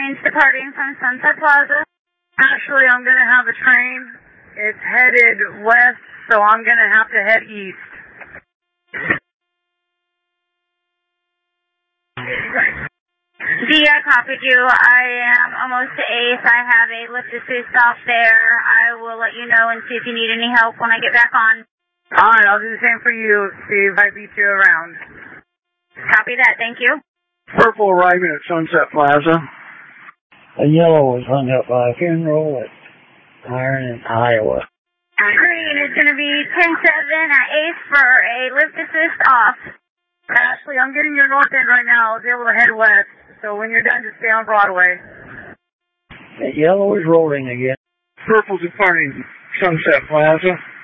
trains departing from Sunset Plaza? Actually, I'm going to have a train. It's headed west, so I'm going to have to head east. D, I copied you. I am almost to Ace. I have a lift assist off there. I will let you know and see if you need any help when I get back on. Alright, I'll do the same for you, Steve. I beat you around. Copy that, thank you. Purple arriving at Sunset Plaza. A yellow was hung up by a funeral at Iron in Iowa. Green is going to be 10-7 at Ace for a lift assist off. Ashley, I'm getting your north end right now. I was able to head west, so when you're done, just stay on Broadway. That yellow is rolling again. Purple departing Sunset Plaza.